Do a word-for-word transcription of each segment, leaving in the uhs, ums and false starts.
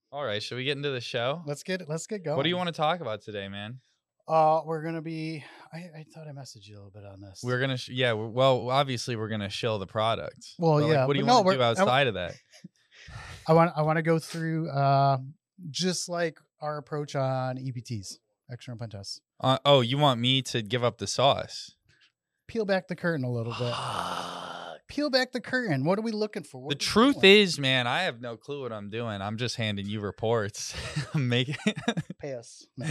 All right, should we get into the show? Let's get let's get going. What do you want to talk about today, man? Uh, we're gonna be. I, I thought I messaged you a little bit on this. We're gonna, sh- yeah. We're, well, obviously, we're gonna shill the product. Well, But, like, yeah, what do but you no, want to we're- do I- outside of that? I want I want to go through uh, just like our approach on E P Ts, external pen tests. Uh, oh, you want me to give up the sauce? Peel back the curtain a little bit. Peel back the curtain. What are we looking for? What The are we truth doing? is, man, I have no clue what I'm doing. I'm just handing you reports. I'm making. Pass. No.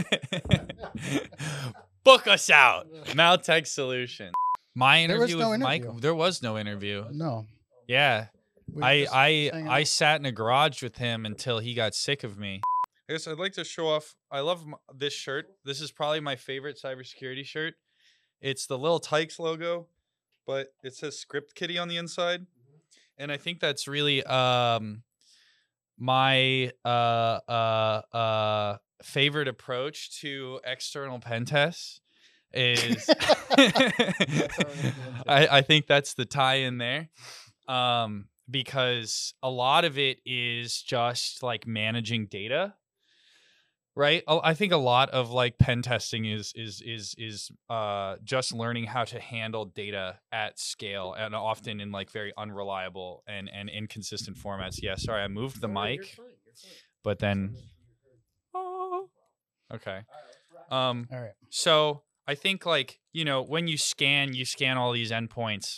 Book us out, Maltech Solution. My There was interview no with Mike. interview. There was no interview. No. Yeah. We were I just I hanging I out. sat in a garage with him until he got sick of me. I guess I'd like to show off. I love m- this shirt. This is probably my favorite cybersecurity shirt. It's the little Tykes logo, but it says Script Kitty on the inside, and I think that's really um my uh uh uh favorite approach to external pen tests is I, I think that's the tie in there. Um because a lot of it is just like managing data, right? Oh, I think a lot of like pen testing is is is is uh just learning how to handle data at scale, and often in like very unreliable and and inconsistent formats. Yeah, sorry, I moved the mic, but then oh, okay. Um All right. so I think like, you know, when you scan, you scan all these endpoints.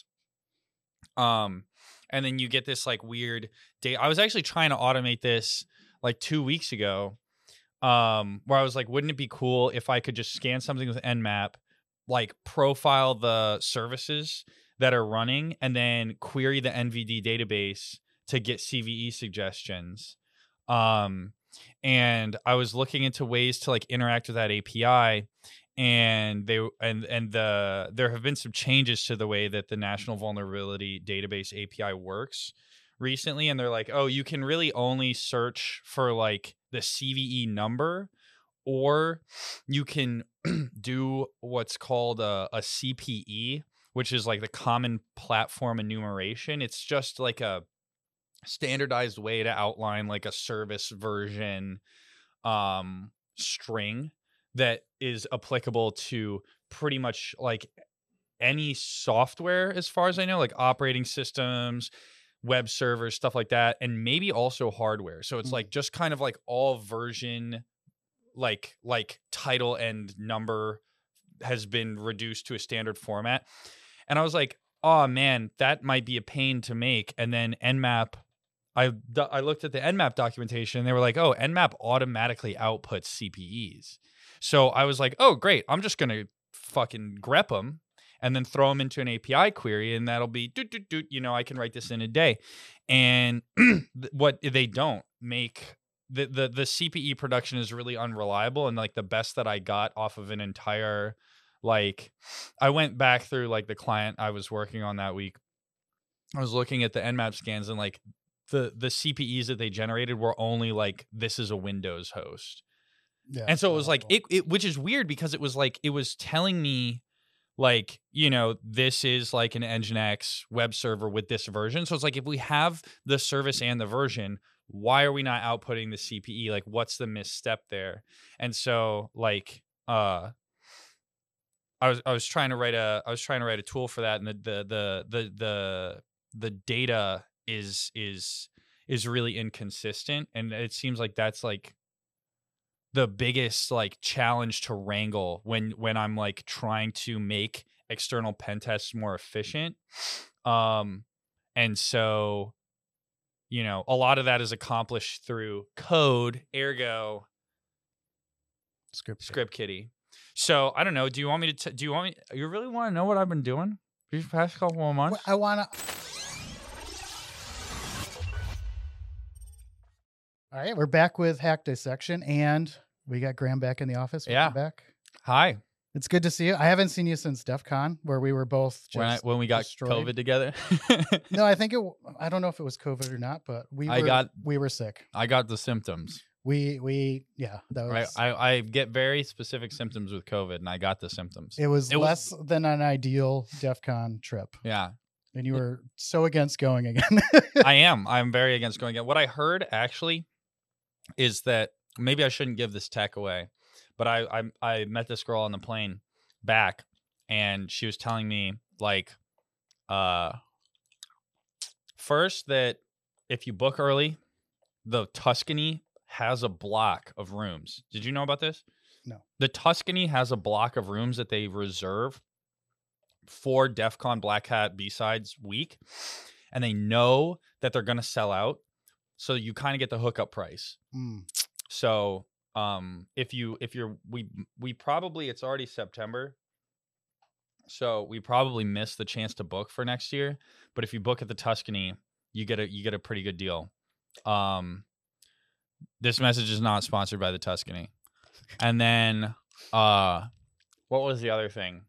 Um and then you get this like weird data. I was actually trying to automate this like two weeks ago. Um, where I was like, wouldn't it be cool if I could just scan something with Nmap, like profile the services that are running, and then query the N V D database to get C V E suggestions. Um, and I was looking into ways to like interact with that A P I, and they and and the there have been some changes to the way that the National Vulnerability Database A P I works recently, and they're like, oh, you can really only search for like the C V E number, or you can do what's called a, a C P E, which is like the Common Platform Enumeration. It's just like a standardized way to outline like a service version um string that is applicable to pretty much like any software, as far as I know, like operating systems, web servers, stuff like that, and maybe also hardware. So it's Mm. like just kind of like all version, like like title and number has been reduced to a standard format. And I was like, oh man, that might be a pain to make. And then Nmap, I do- I looked at the Nmap documentation, and they were like, oh, Nmap automatically outputs C P Es. So I was like, oh great, I'm just gonna fucking grep them and then throw them into an A P I query, and that'll be doot doot doot. You know, I can write this in a day. And th- what they don't make the, the the C P E production is really unreliable, and like the best that I got off of an entire, like, I went back through like the client I was working on that week. I was looking at the Nmap scans, and like the the C P Es that they generated were only like, this is a Windows host. Yeah. And so it was like well, it, it which is weird, because it was like it was telling me like, you know, this is like an Nginx web server with this version. So it's like, if we have the service and the version, why are we not outputting the C P E? Like, what's the misstep there? And so like uh I was I was trying to write a I was trying to write a tool for that, and the the the the the, the data is is is really inconsistent, and it seems like that's like the biggest like challenge to wrangle when when I'm like trying to make external pen tests more efficient. Um and so, you know, a lot of that is accomplished through code, ergo script. Script Kitty. So I don't know. Do you want me to? T- do you want me? You really want to know what I've been doing these past couple of months? I want to. All right, we're back with Hack Dissection, and we got Graham back in the office. Welcome Yeah. back. Hi. It's good to see you. I haven't seen you since DEF CON, where we were both just When I, when we got destroyed. COVID together, No, I think it. I don't know if it was COVID or not, but we were. I got- we were sick. I got the symptoms. We we yeah. That was. Right. I, I get very specific symptoms with COVID, and I got the symptoms. it was it was- less than an ideal DEF CON trip, Yeah, and you were so against going again. I am. I'm very against going again. What I heard actually is that maybe I shouldn't give this tech away, but I I, I met this girl on the plane back, and she was telling me like, uh, first that if you book early, the Tuscany has a block of rooms. Did you know about this? No. The Tuscany has a block of rooms that they reserve for DEF CON Black Hat B-Sides week, and they know that they're going to sell out, so you kind of get the hookup price. Mm. So um if you if you're we we probably it's already September, so we probably missed the chance to book for next year, but if you book at the Tuscany, you get a you get a pretty good deal. Um this message is not sponsored by the Tuscany. And then uh what was the other thing?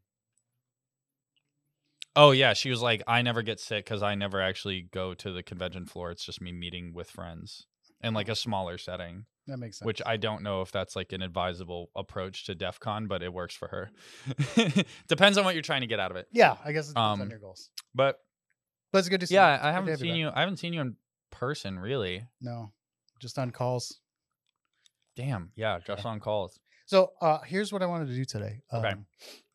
Oh yeah, she was like, I never get sick because I never actually go to the convention floor. It's just me meeting with friends in like a smaller setting. That makes sense. Which I don't know if that's like an advisable approach to DEF CON, but it works for her. Depends on what you're trying to get out of it. Yeah, I guess it depends Um, on your goals. But But it's good to see. yeah, you. I Good to haven't have seen back. you. I haven't seen you in person, really. No, just on calls. Damn. Yeah, just on calls. So uh, here's what I wanted to do today. Okay. Um,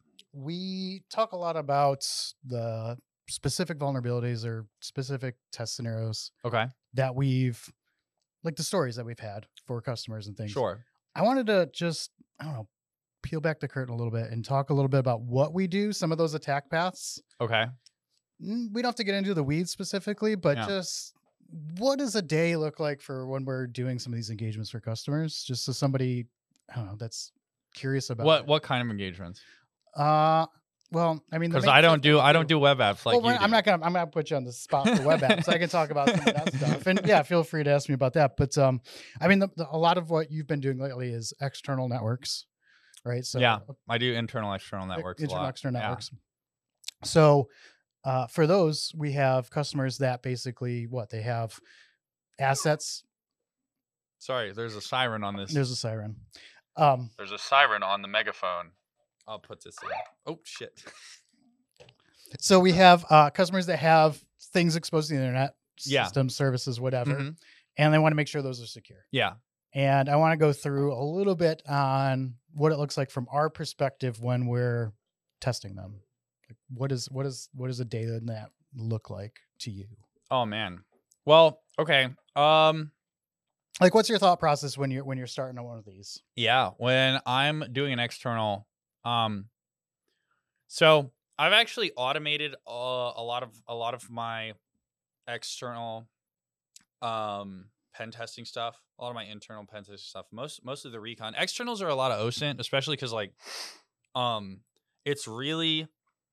we talk a lot about the specific vulnerabilities or specific test scenarios Okay. that we've, like the stories that we've had for customers and things. Sure. I wanted to just, I don't know, peel back the curtain a little bit and talk a little bit about what we do, some of those attack paths. Okay. Mm, We don't have to get into the weeds specifically, but Yeah. just what does a day look like for when we're doing some of these engagements for customers? Just so somebody, I don't know, that's curious about What it. what kind of engagements? Uh, well, I mean, the Because main I stuff don't that do we I don't do web apps like well, you we're- do. I'm not gonna I'm gonna put you on the spot for web apps. I can talk about some of that stuff, and yeah, feel free to ask me about that. But um, I mean, the, the, a lot of what you've been doing lately is external networks, right? So Yeah, I do internal external uh, networks a internal lot. external Yeah. networks. So uh, for those, we have customers that basically what they have assets. Sorry, there's a siren on this. There's a siren. Um, There's a siren on the megaphone. I'll put this in. Oh shit. so we have uh, customers that have things exposed to the internet, Yeah. systems, services, whatever, Mhm. and they want to make sure those are secure. Yeah. And I want to go through a little bit on what it looks like from our perspective when we're testing them. Like what is what is what does a day in that look like to you? Oh man. Well, okay. Um Like what's your thought process when you're when you're starting on one of these? yeah, when I'm doing an external um so I've actually automated uh, a lot of a lot of my external um pen testing stuff, a lot of my internal pen testing stuff, most most of the recon. Externals are a lot of O S I N T, especially cuz like um it's really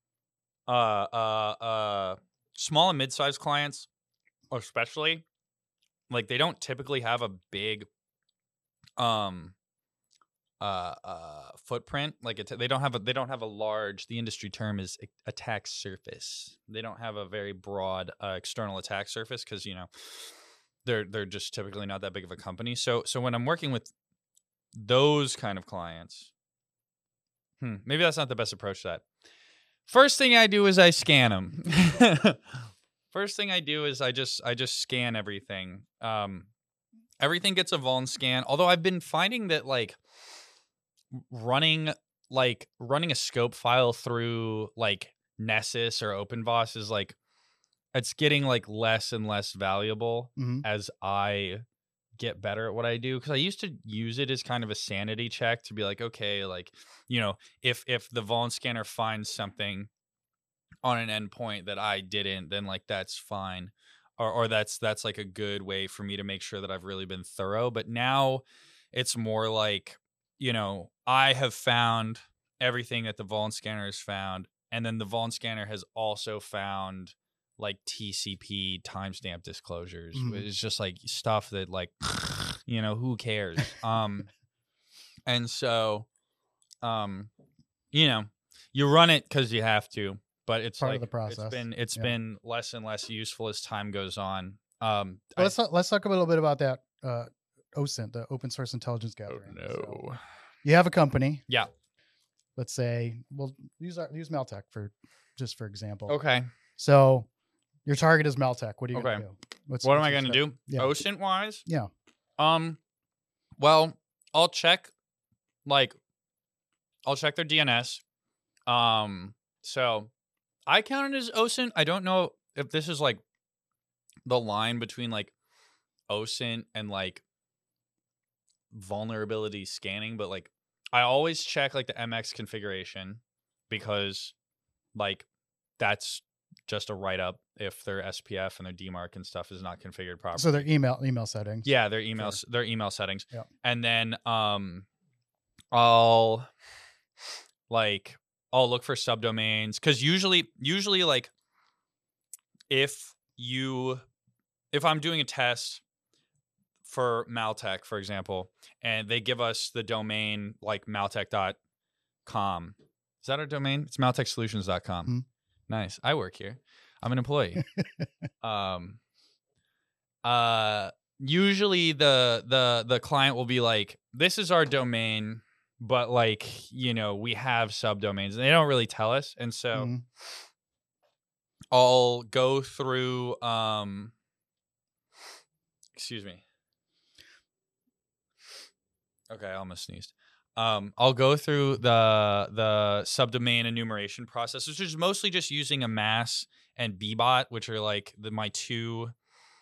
uh uh uh small and mid-sized clients especially, like they don't typically have a big um uh uh footprint, like it, they don't have a they don't have a large, the industry term is a- attack surface. They don't have a very broad uh, external attack surface because you know they're they're just typically not that big of a company. So so when I'm working with those kind of clients, hmm, maybe that's not the best approach to that. First thing I do is I scan them. First thing I do is I just I just scan everything. Um, everything gets a vuln scan. Although I've been finding that like running like running a scope file through like Nessus or OpenVOS is like it's getting like less and less valuable Mhm. as I get better at what I do, because I used to use it as kind of a sanity check to be like, okay, like, you know, if if the vuln scanner finds something on an endpoint that I didn't, then like that's fine, or or that's that's like a good way for me to make sure that I've really been thorough. But now it's more like, you know, I have found everything that the vuln scanner has found, and then the vuln scanner has also found like T C P timestamp disclosures. Mhm. It's just like stuff that like, you know, who cares? Um, and so, um, you know, you run it because you have to, but it's Part like of the process. it's been it's Yeah. been less and less useful as time goes on. Um, Well, I- let's talk, let's talk a little bit about that uh, O S I N T, the open source intelligence oh gathering. no, So you have a company. yeah, Let's say we'll use our use Meltech for just for example. okay. So your target is Meltech. What are you Okay. gonna do? What's, What am what's I your gonna step? do? Yeah. O S I N T wise, Yeah. um, Well, I'll check, like, I'll check their D N S. Um, so I count it as O S I N T. I don't know if this is like the line between like O S I N T and like vulnerability scanning, but like I always check like the M X configuration because like that's just a write up if their S P F and their D MARC and stuff is not configured properly. So their email email settings. Yeah, their email Sure. their email settings. Yeah. And then um I'll like I'll look for subdomains cuz usually usually like if you if I'm doing a test for Maltech, for example, and they give us the domain like maltech dot com. Is that our domain? It's maltech solutions dot com. Mm-hmm. Nice. I work here. I'm an employee. um uh usually the the the client will be like, this is our domain, but like, you know, we have subdomains. And they don't really tell us. And so mm-hmm. I'll go through um excuse me. Okay, I almost sneezed. Um, I'll go through the the subdomain enumeration process, which is mostly just using Amass and Bbot, which are like the my two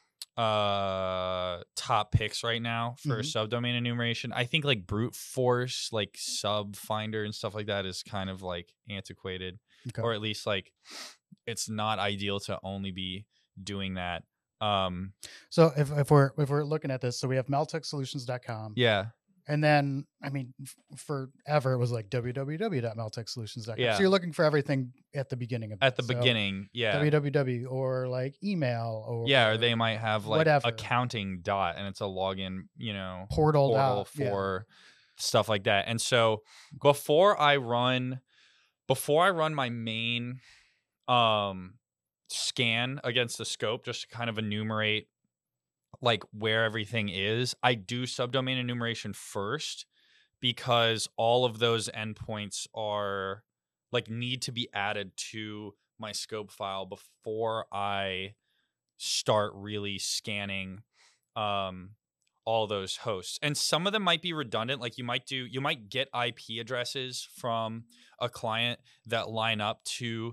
uh top picks right now for Mm-hmm. subdomain enumeration. I think like brute force, like sub finder and stuff like that is kind of like antiquated, Okay. or at least like it's not ideal to only be doing that. Um, so if, if we're if we're looking at this, so we have maltech solutions dot com. yeah. And then, I mean, f- forever it was like w w w dot maltech solutions dot com. Yeah. So you're looking for everything at the beginning of At it. the So beginning, yeah. www or like email or Yeah, or they might have like whatever. accounting dot and it's a login, you know, portal, portal dot, yeah. for stuff like that. And so before I run before I run my main um scan against the scope, just to kind of enumerate like where everything is, I do subdomain enumeration first because all of those endpoints are like need to be added to my scope file before I start really scanning um all those hosts. And some of them might be redundant. Like you might do you might get I P addresses from a client that line up to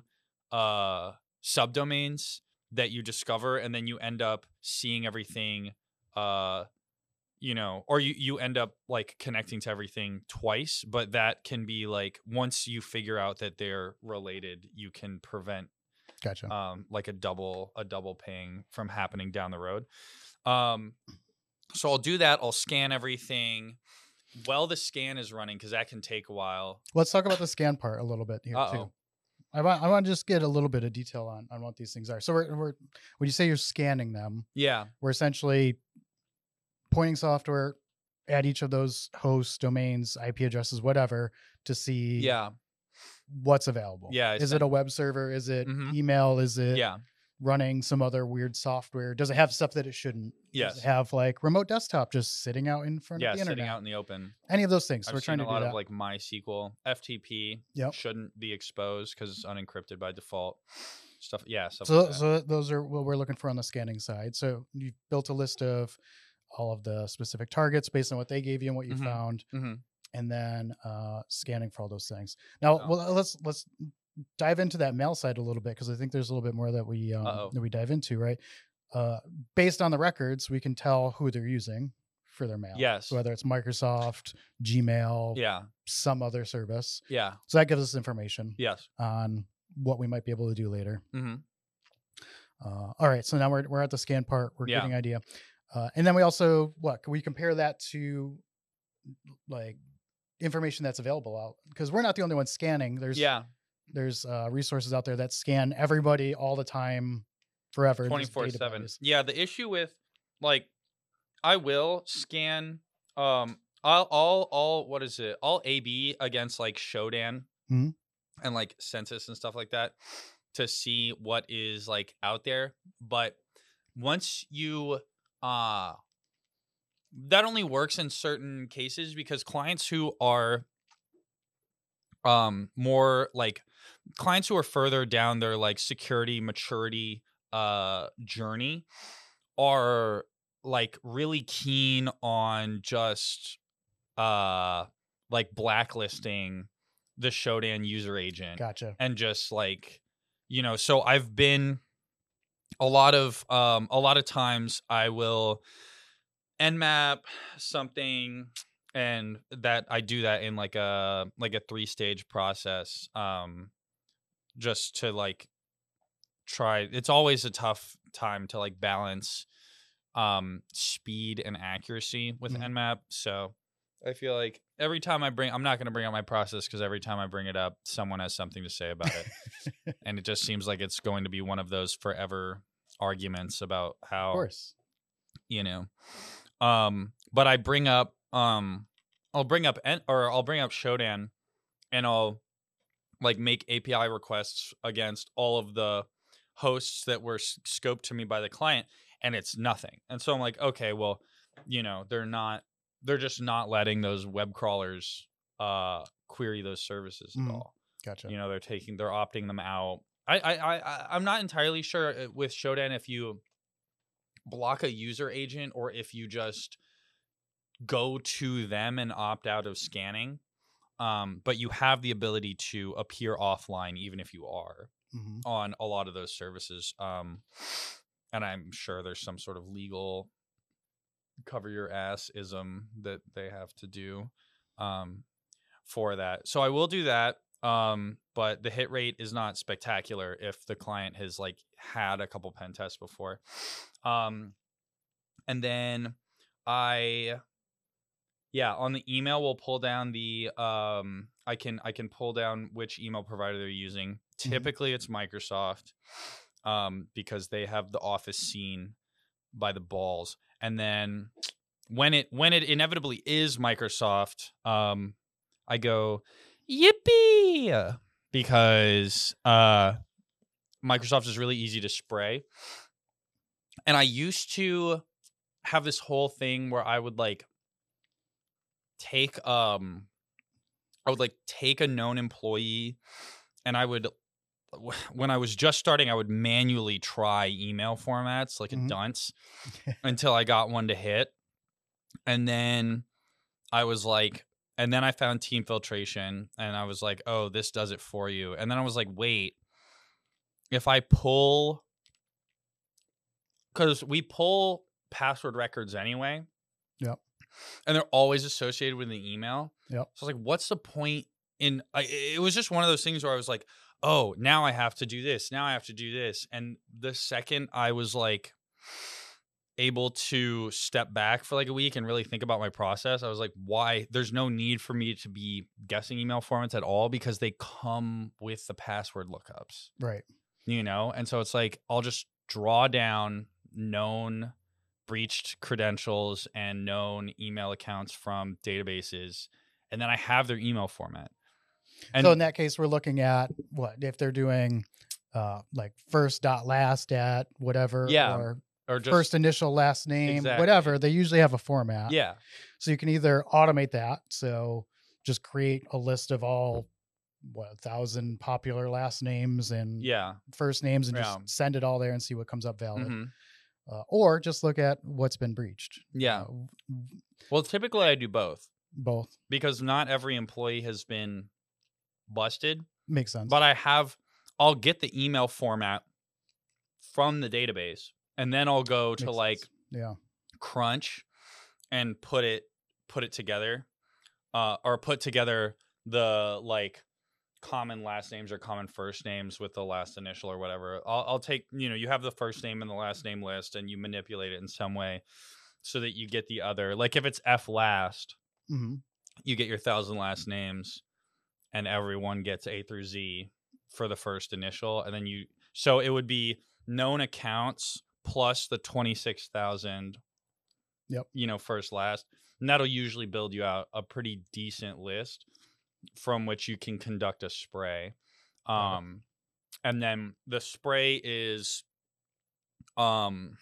uh subdomains that you discover, and then you end up seeing everything uh you know, or you you end up like connecting to everything twice. But that can be like, once you figure out that they're related, you can prevent Gotcha. um like a double a double ping from happening down the road. Um so I'll do that. I'll scan everything while the scan is running, because that can take a while. Let's talk about the scan part a little bit here Uh-oh. too. I want I want to just get a little bit of detail on, on what these things are. So we're, we're when you say you're scanning them, Yeah. we're essentially pointing software at each of those hosts, domains, I P addresses, whatever, to see Yeah. what's available. Yeah, Is it a web server? Is it Mhm. email? Is it Yeah. running some other weird software? Does it have stuff that it shouldn't? Yes. Does it have like remote desktop just sitting out in front Yeah, of the internet? sitting out in the open. Any of those things. So I've we're trying seen to a lot do of that. like MySQL, F T P Yep. shouldn't be exposed because it's unencrypted by default. Stuff, yeah. Stuff So, like that. so those are what we're looking for on the scanning side. So you've built a list of all of the specific targets based on what they gave you and what you Mhm. found, Mhm. and then uh, scanning for all those things. Now, Oh. well, let's let's dive into that mail side a little bit, because I think there's a little bit more that we um, Uh-oh. that we dive into. Right, uh, based on the records, we can tell who they're using for their mail. Yes. So whether it's Microsoft, Gmail, Yeah. some other service. Yeah. So that gives us information Yes. on what we might be able to do later. Mm-hmm. Uh, all right, so now we're we're at the scan part. We're Yeah. getting an idea, uh, and then we also what can we compare that to, like, information that's available out, because we're not the only ones scanning. There's Yeah. there's uh, resources out there that scan everybody all the time, forever, in this twenty-four seven. database. Yeah. The issue with like, I will scan. Um. I'll. I'll. I'll. What is it? I'll A B against like Shodan Mhm. and like Census and stuff like that to see what is like out there. But once you uh that only works in certain cases, because clients who are um more like clients who are further down their like security maturity uh journey are like really keen on just uh like blacklisting the Shodan user agent. Gotcha. And just like, you know, so I've been a lot of um a lot of times I will Nmap something, and that I do that in like a like a three stage process, um just to like try. It's always a tough time to like balance um speed and accuracy with Mhm. Nmap. So I feel like every time I bring I'm not going to bring up my process, because every time I bring it up someone has something to say about it. And it just seems like it's going to be one of those forever arguments about Of how, course. you know, um but I bring up um I'll bring up en- or I'll bring up Shodan, and I'll like make A P I requests against all of the hosts that were s- scoped to me by the client, and it's nothing. And so I'm like, okay, well, you know, they're not they're just not letting those web crawlers uh query those services at Mhm. all. Gotcha. You know, they're taking they're opting them out. I I I I- I'm not entirely sure uh, with Shodan if you block a user agent or if you just go to them and opt out of scanning. Um, but you have the ability to appear offline even if you are Mhm. on a lot of those services. Um, and I'm sure there's some sort of legal cover your ass ism that they have to do um, for that. So I will do that. Um, but the hit rate is not spectacular if the client has like had a couple pen tests before. Um, and then I Yeah, on the email we'll pull down the um I can I can pull down which email provider they're using. Mhm. Typically it's Microsoft, um because they have the Office scene by the balls. And then when it when it inevitably is Microsoft, um I go yippee, because uh Microsoft is really easy to spray. And I used to have this whole thing where I would like take um I would like take a known employee, and I would when I was just starting, I would manually try email formats like a Mhm. dunce until I got one to hit. And then I was like, and then I found team filtration, and I was like, oh, this does it for you. And then I was like, wait, if I pull, because we pull password records anyway, Yep. and they're always associated with the email. Yep. So I was like, what's the point in I, it was just one of those things where I was like, oh, now I have to do this. Now I have to do this. And the second I was like able to step back for like a week and really think about my process, I was like, why? There's no need for me to be guessing email formats at all, because they come with the password lookups, Right. you know? And so it's like, I'll just draw down known breached credentials and known email accounts from databases, and then I have their email format. And So in that case, we're looking at what if they're doing uh like first dot last at whatever, yeah, or or just first initial last name, exactly. whatever. They usually have a format. Yeah. So you can either automate that. So just create a list of all what a thousand popular last names and Yeah. first names and Yeah. just send it all there and see what comes up valid. hmm Uh, or just look at what's been breached. Yeah. Uh, Well, typically I do both, both because not every employee has been busted, makes sense. but I have I'll get the email format from the database, and then I'll go to Makes like sense. Yeah. Crunch and put it put it together, uh, or put together the like common last names or common first names with the last initial or whatever. I'll, I'll take, you know, you have the first name and the last name list, and you manipulate it in some way so that you get the other. Like if it's F last, hmm you get your thousand last names, and everyone gets A through Z for the first initial, and then you. So it would be known accounts plus the twenty-six thousand. Yep. You know, first last, and that'll usually build you out a pretty decent list from which you can conduct a spray. Um, and then the spray is um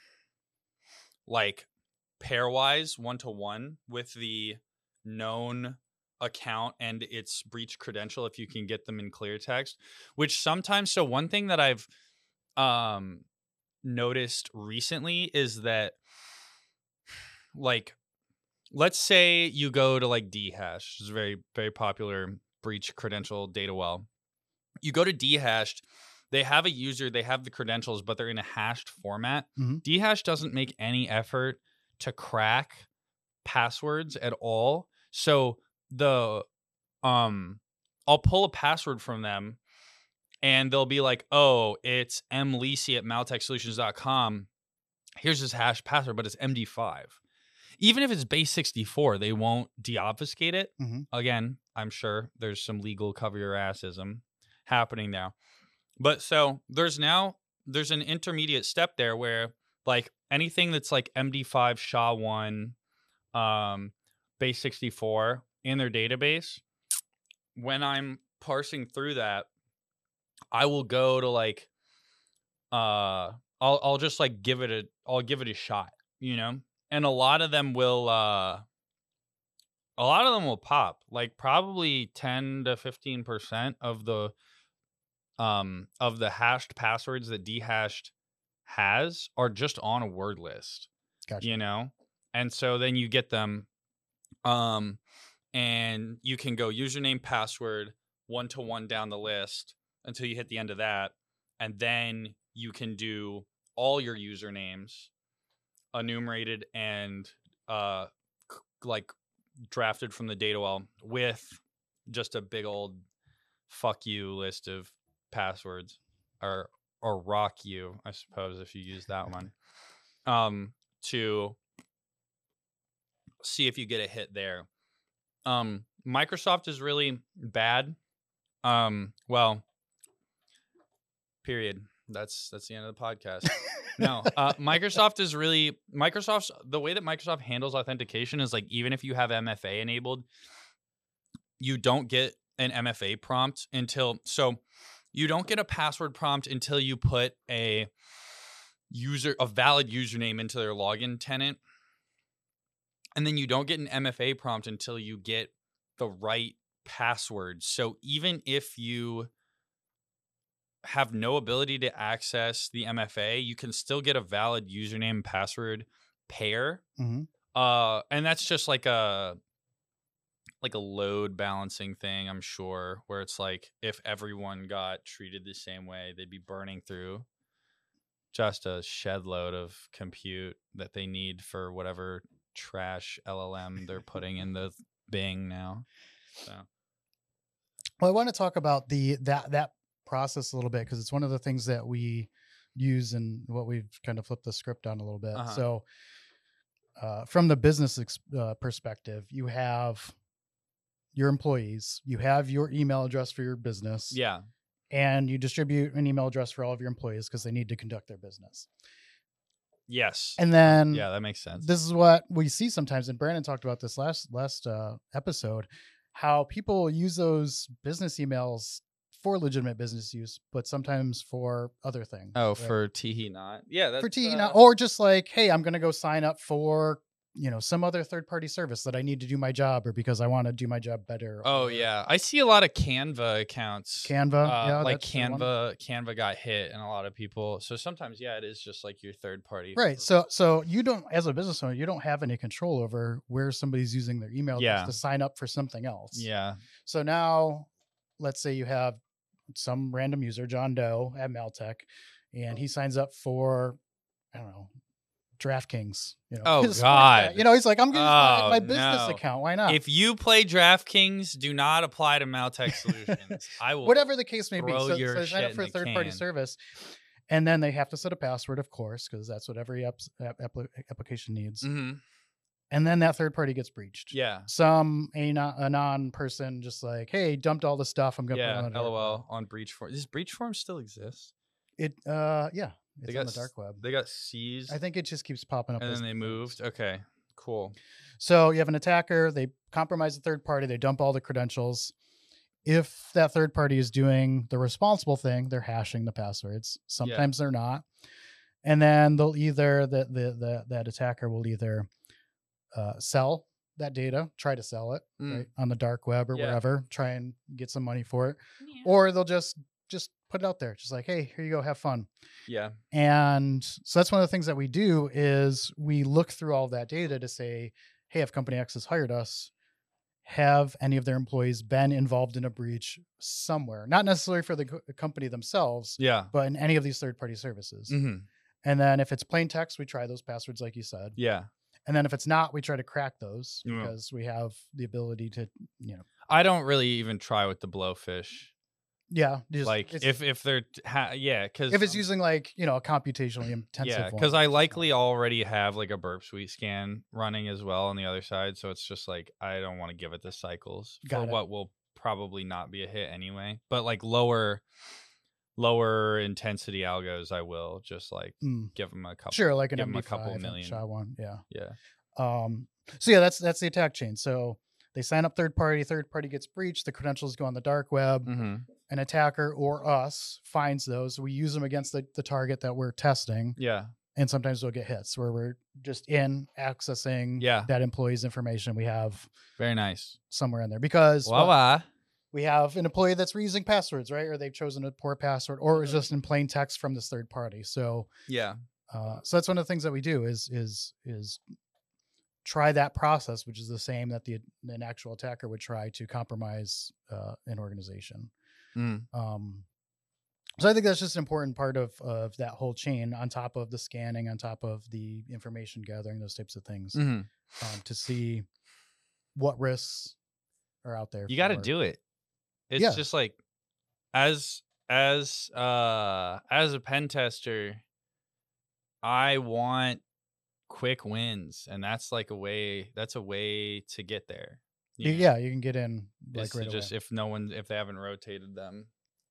like pairwise, one to one with the known account and its breach credential if you can get them in clear text, which sometimes. So one thing that I've um noticed recently is that like, let's say you go to like Dhash, which is a very, very popular breach credential data well. You go to Dhashed, they have a user, they have the credentials, but they're in a hashed format. Mhm. Dhash doesn't make any effort to crack passwords at all. So the um I'll pull a password from them and they'll be like, oh, it's mlisi at maltech solutions dot com. Here's his hash password, but it's M D five. Even if it's base sixty-four, they won't deobfuscate it. Mhm. Again, I'm sure there's some legal cover your assism happening now. But so there's now, there's an intermediate step there where like anything that's like M D five, S H A one, um, base sixty-four in their database, when I'm parsing through that, I will go to like, uh, I'll, I'll just like give it a, I'll give it a shot, you know? And a lot of them will, uh, a lot of them will pop, like probably ten to fifteen percent of the, um, of the hashed passwords that Dhashed has are just on a word list, Gotcha. you know? And so then you get them, um, and you can go username, password, one to one down the list until you hit the end of that. And then you can do all your usernames enumerated and uh c- like drafted from the data well with just a big old fuck you list of passwords, or or rock you, I suppose, if you use that one, um to see if you get a hit there. um Microsoft is really bad. Um well, period. That's that's the end of the podcast. No, uh, Microsoft is really Microsoft's the way that Microsoft handles authentication is like, even if you have M F A enabled, you don't get an M F A prompt until, so you don't get a password prompt until you put a user a valid username into their login tenant, and then you don't get an M F A prompt until you get the right password. So even if you have no ability to access the M F A, you can still get a valid username and password pair. Mhm. Uh, and that's just like a like a load balancing thing, I'm sure, where it's like if everyone got treated the same way, they'd be burning through just a shed load of compute that they need for whatever trash L L M they're putting in the Bing now. So Well, I want to talk about the that that process a little bit because it's one of the things that we use and what we've kind of flipped the script on a little bit. Uh-huh. So, uh, from the business ex- uh, perspective, you have your employees, you have your email address for your business, yeah, and you distribute an email address for all of your employees because they need to conduct their business. yes, And then yeah, that makes sense. this is what we see sometimes, and Brandon talked about this last last uh, episode, how people use those business emails for legitimate business use, but sometimes for other things. Oh, right? for Teehee Not, yeah, that's for T, uh, or just like, hey, I'm going to go sign up for you know some other third party service that I need to do my job, or because I want to do my job better. oh or yeah, I see a lot of Canva accounts. Canva, uh, yeah, like that's the one. Canva, Canva got hit, and a lot of people. So sometimes, yeah, it is just like your third party. Right. for- So so you don't, as a business owner, you don't have any control over where somebody's using their email address Yeah. to sign up for something else. yeah, So now, let's say you have some random user, John Doe at Maltech, and he signs up for, I don't know, DraftKings. You know, Oh, his sports God. bet. You know, he's like, I'm going to use my, Oh, my business no. account. Why not? if you play DraftKings, do not apply to Maltech Solutions. I will. Whatever the case may be. throw So, your so they sign shit up in for a the third party can. service, and then they have to set a password, of course, because that's what every app, app, application needs. Mhm. And then that third party gets breached. Yeah, Some anon, anon person just like, hey, dumped all the stuff. I'm gonna put it yeah. on the dark web. LOL on Breach Form. Does Breach Form still exist? It uh yeah, it's They got on the s- dark web. They got seized, I think it just keeps popping up. and as then they things. moved. Okay, cool. So you have an attacker, they compromise the third party, they dump all the credentials. If that third party is doing the responsible thing, they're hashing the passwords. Sometimes they're not. And then they'll either the the, the that attacker will either uh, sell that data, try to sell it Mm. right on the dark web or Yeah. wherever, try and get some money for it, or they'll just just put it out there. Just like, hey, here you go, have fun. Yeah. And so that's one of the things that we do is we look through all of that data to say, hey, if Company X has hired us, have any of their employees been involved in a breach somewhere? Not necessarily for the co- company themselves, Yeah. but in any of these third-party services. Mm-hmm. And then if it's plain text, we try those passwords, like you said. Yeah. And then if it's not, we try to crack those Yeah. because we have the ability to, you know. I don't really even try with the blowfish. Yeah. Just, like if if they're ha- yeah, because if it's using like, you know, a computationally intensive yeah, one. because I likely already have like a burp suite scan running as well on the other side, so it's just like I don't want to give it the cycles Got for it. what will probably not be a hit anyway. But like lower lower intensity algos, I will just like Mm. give them a couple. Sure, like an give them M a D five, couple million. SHA one, yeah. Yeah. Um. So yeah, that's that's the attack chain. So they sign up third party, third party gets breached, the credentials go on the dark web. Mm-hmm. An attacker or us finds those. We use them against the, the target that we're testing. Yeah. And sometimes we'll get hits where we're just in accessing Yeah. that employee's information we have Very nice. somewhere in there because Wow. well, we have an employee that's reusing passwords, right? Or they've chosen a poor password, or it was just in plain text from this third party. So yeah. Uh, so that's one of the things that we do is is is try that process, which is the same that the an actual attacker would try to compromise uh, an organization. Mm. Um, so I think that's just an important part of of that whole chain, on top of the scanning, on top of the information gathering, those types of things, Mm-hmm. um, to see what risks are out there. You got to for- do it. It's Yeah. just like as as uh as a pen tester, I want quick wins, and that's like a way that's a way to get there. You- know? yeah, you can get in like Is to right just away. if no one if they haven't rotated them.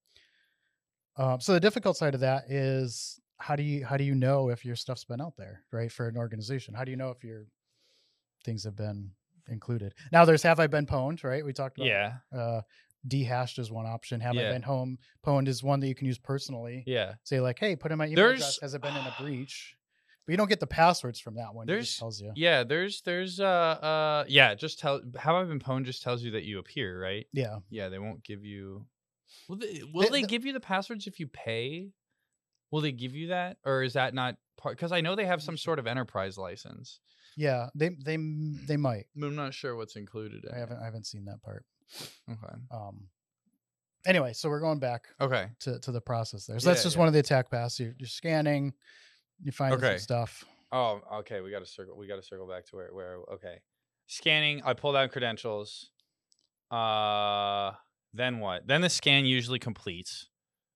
Um, so the difficult side of that is how do you how do you know if your stuff's been out there, right? For an organization, how do you know if your things have been included? Now there's have I been pwned, right? We talked about Yeah. uh, dehashed is one option. Have Yeah. I been home pwned is one that you can use personally. Yeah. Say like, hey, put in my email There's- address. Has it been in a breach? But you don't get the passwords from that one. It There's just tells you. Yeah, there's there's uh uh yeah, it just tell Have I Been Pwned just tells you that you appear, right? Yeah. Yeah, they won't give you Will they, will They- they the- give you the passwords if you pay? Will they give you that, or is that not part? Because I know they have some sort of enterprise license. Yeah. They they they might. I'm not sure what's included. In I haven't I haven't seen that part. It. Okay. Um. Anyway, so we're going back Okay. to, to the process there. So that's Yeah, just yeah. one of the attack paths. You're, you're scanning, you find Okay. some stuff. Oh, okay. We got to circle. We got to circle back to where where. Okay. Scanning. I pulled out credentials. Uh. Then what? Then the scan usually completes.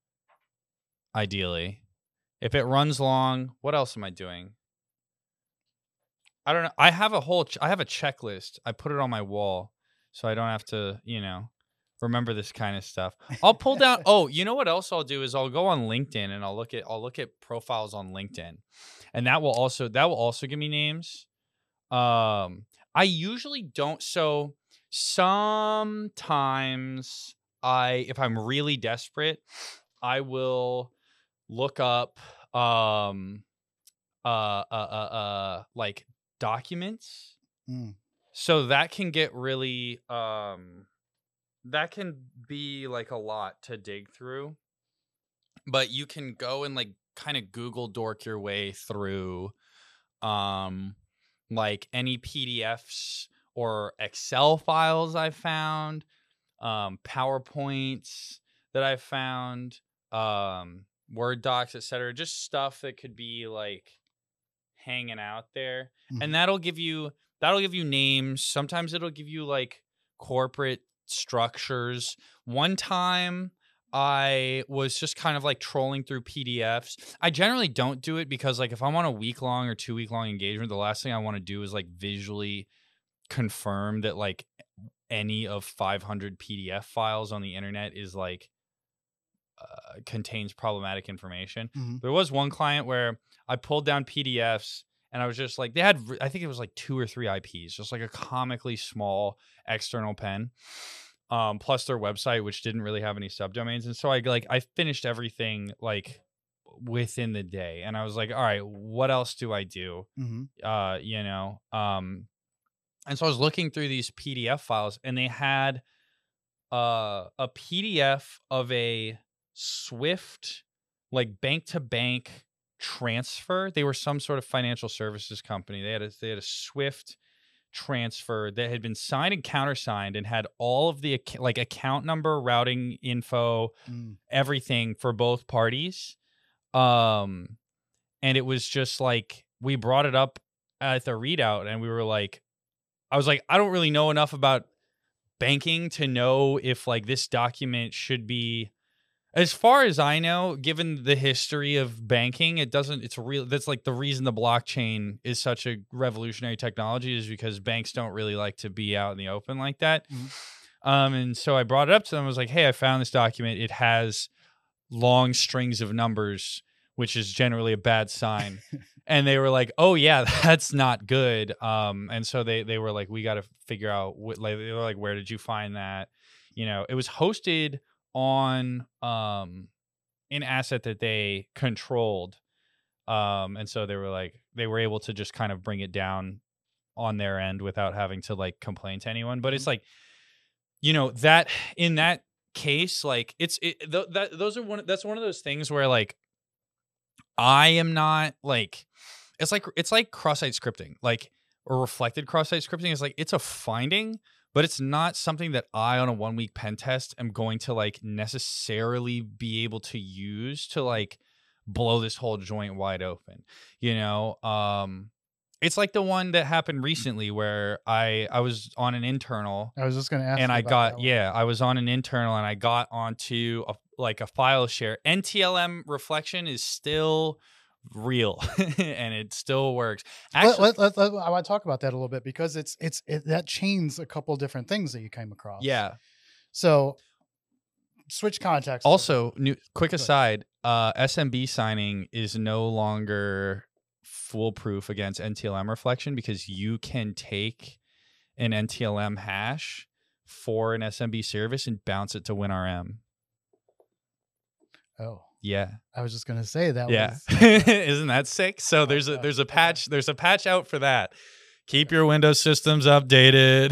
Ideally, if it runs long, what else am I doing? I don't know. I have a whole. Ch- I have a checklist. I put it on my wall, so I don't have to, you know, remember this kind of stuff. I'll pull down. Oh, you know what else I'll do is I'll go on LinkedIn and I'll look at. I'll look at profiles on LinkedIn, and that will also that will also give me names. Um, I usually don't. So sometimes I, if I'm really desperate, I will look up um uh uh uh, uh like documents. Mm. So that can get really um that can be like a lot to dig through. But you can go and like kind of Google dork your way through um like any P D Fs or Excel files I found, um PowerPoints that I found, um Word docs, et cetera. Just stuff that could be like hanging out there. Mhm. And that'll give you that'll give you names. Sometimes it'll give you like corporate structures. One time I was just kind of like trolling through P D Fs. I generally don't do it because like if I'm on a week long or two week long engagement, the last thing I want to do is like visually confirm that like any of five hundred P D F files on the internet is like uh, contains problematic information. Mhm. There was one client where I pulled down P D Fs and I was just like, they had, I think it was like two or three I Ps, just like a comically small external pen, um, plus their website, which didn't really have any subdomains. And so I like, I finished everything like within the day. And I was like, all right, what else do I do? Mhm. Uh, you know, um, and so I was looking through these P D F files and they had uh, a P D F of a Swift, like bank to bank transfer. They were some sort of financial services company. They had a, they had a Swift transfer that had been signed and countersigned and had all of the ac- like account number, routing info, Mm. everything for both parties. Um, and it was just like we brought it up at the readout, and we were like, I was like, I don't really know enough about banking to know if like this document should be. As far as I know, given the history of banking, it doesn't, it's real. That's like the reason the blockchain is such a revolutionary technology is because banks don't really like to be out in the open like that. Mm-hmm. Um, and so I brought it up to them. I was like, hey, I found this document. It has long strings of numbers, which is generally a bad sign. And they were like, oh yeah, that's not good. Um, and so they, they were like, we got to figure out what, like, they were like, where did you find that? You know, it was hosted on um an asset that they controlled, um and so they were like they were able to just kind of bring it down on their end without having to like complain to anyone. But it's like, you know, that in that case, like it's it, th- that those are one that's one of those things where like I am not like it's like it's like cross-site scripting, like or reflected cross-site scripting is like it's a finding, but it's not something that I, on a one week pen test, am going to like necessarily be able to use to like blow this whole joint wide open. You know, um, it's like the one that happened recently where I I was on an internal. I was just going to ask and you I about got that one. yeah, I was on an internal and I got onto a, like a file share. N T L M reflection is still real and it still works. Actually, let, let, let, let, I want to talk about that a little bit because it's it's it, that chains a couple different things that you came across. Yeah. So switch context. Also, new quick aside, uh, S M B signing is no longer foolproof against N T L M reflection because you can take an N T L M hash for an S M B service and bounce it to WinRM. Oh. Yeah. I was just gonna say that. Yeah. Was, Isn't that sick? So there's a there's a patch there's a patch out for that. Keep your Windows systems updated.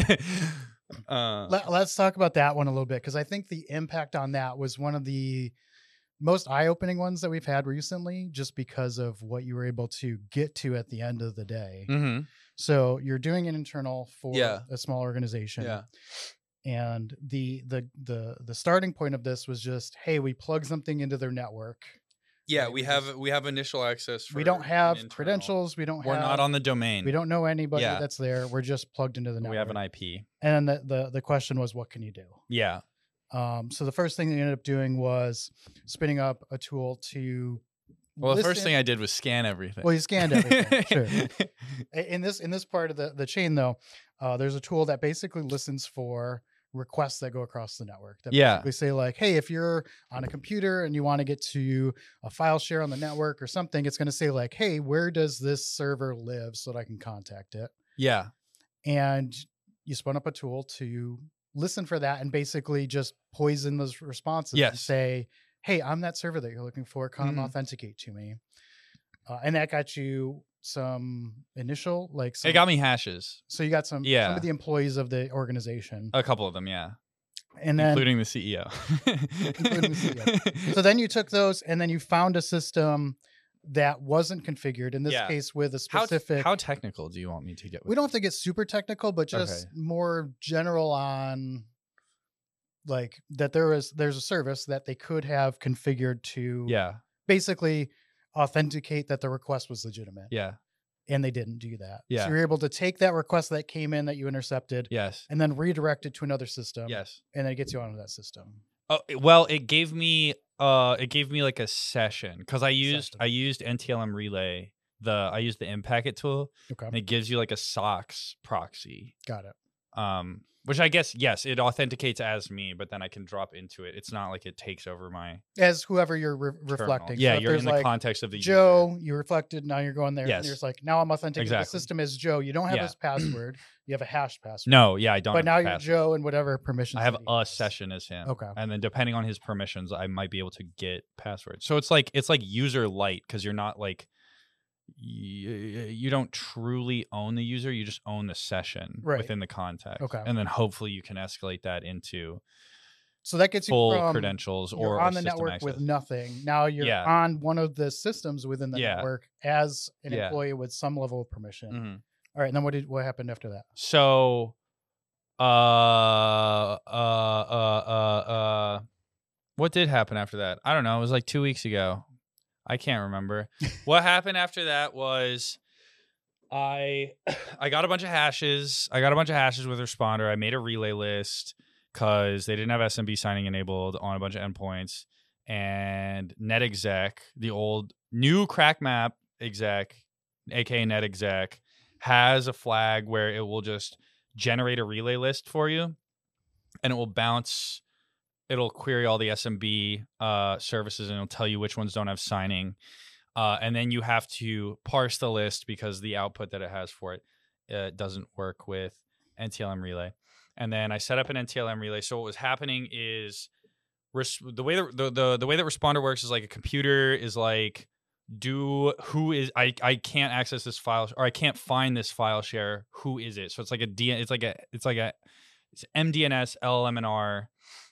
uh, Let, let's talk about that one a little bit because I think the impact on that was one of the most eye-opening ones that we've had recently, just because of what you were able to get to at the end of the day. Mm-hmm. So you're doing an internal for yeah. a small organization. Yeah. And the the the the starting point of this was just, hey, we plug something into their network. Yeah, we have we have initial access. For we don't have credentials. We don't. We're have, not on the domain. We don't know anybody yeah. that's there. We're just plugged into the network. We have an I P. And the the the question was, what can you do? Yeah. Um. So the first thing they ended up doing was spinning up a tool to. Well, the first thing I did was scan everything. Well, you scanned everything. Sure. In this in this part of the the chain, though, uh, there's a tool that basically listens for requests that go across the network that yeah. basically say like, hey, if you're on a computer and you want to get to a file share on the network or something, it's going to say like, hey, where does this server live so that I can contact it? Yeah. And you spun up a tool to listen for that and basically just poison those responses yes. and say, hey, I'm that server that you're looking for. Come mm-hmm. authenticate to me. Uh, and that got you some initial, like, some, it got me hashes. So you got some, yeah. some of the employees of the organization. A couple of them, yeah. And then, including the C E O. including the C E O. So then you took those and then you found a system that wasn't configured, in this yeah. case with a specific. How, how technical do you want me to get with We don't this? think it's super technical, but just okay. more general on like that there is there's a service that they could have configured to yeah. basically authenticate that the request was legitimate. Yeah. And they didn't do that. Yeah. So you're able to take that request that came in that you intercepted. Yes. And then redirect it to another system. Yes. And then it gets you onto that system. Oh, well, it gave me uh it gave me like a session because I used session. I used N T L M Relay. The I used the Impacket tool. Okay. And it gives you like a SOX proxy. Got it. Um Which I guess, yes, it authenticates as me, but then I can drop into it. It's not like it takes over my... As whoever you're re- reflecting. Yeah, so you're in the like context of the Joe, user. you reflected, now you're going there. Yes. And you're just like, now I'm authenticating exactly. the system as Joe. You don't have yeah. his password. You have a hash password. No, yeah, I don't But now you're password. Joe and whatever permissions. I have a has. session as him. Okay. And then depending on his permissions, I might be able to get passwords. So it's like it's like user light because you're not like... You, you don't truly own the user, you just own the session right. within the context. Okay. And then hopefully you can escalate that into So that gets you full from credentials you're or on or the system network access. with nothing. Now you're Yeah. on one of the systems within the Yeah. network as an Yeah. employee with some level of permission. Mm-hmm. All right, and then what did what happened after that? So, uh, uh, uh, uh, uh, what did happen after that? I don't know. It was like two weeks ago. I can't remember. What happened after that was I I got a bunch of hashes. I got a bunch of hashes with Responder. I made a relay list because they didn't have S M B signing enabled on a bunch of endpoints. And NetExec, the old new CrackMap exec, aka NetExec, has a flag where it will just generate a relay list for you, and it will bounce. It'll query all the S M B uh, services, and it'll tell you which ones don't have signing. Uh, and then you have to parse the list because the output that it has for it uh, doesn't work with N T L M Relay. And then I set up an N T L M Relay. So what was happening is res- the way that the, the the way that Responder works is like a computer is like, do who is I I can't access this file or I can't find this file share. Who is it? So it's like a D. It's like a it's like a it's M D N S, L M N R,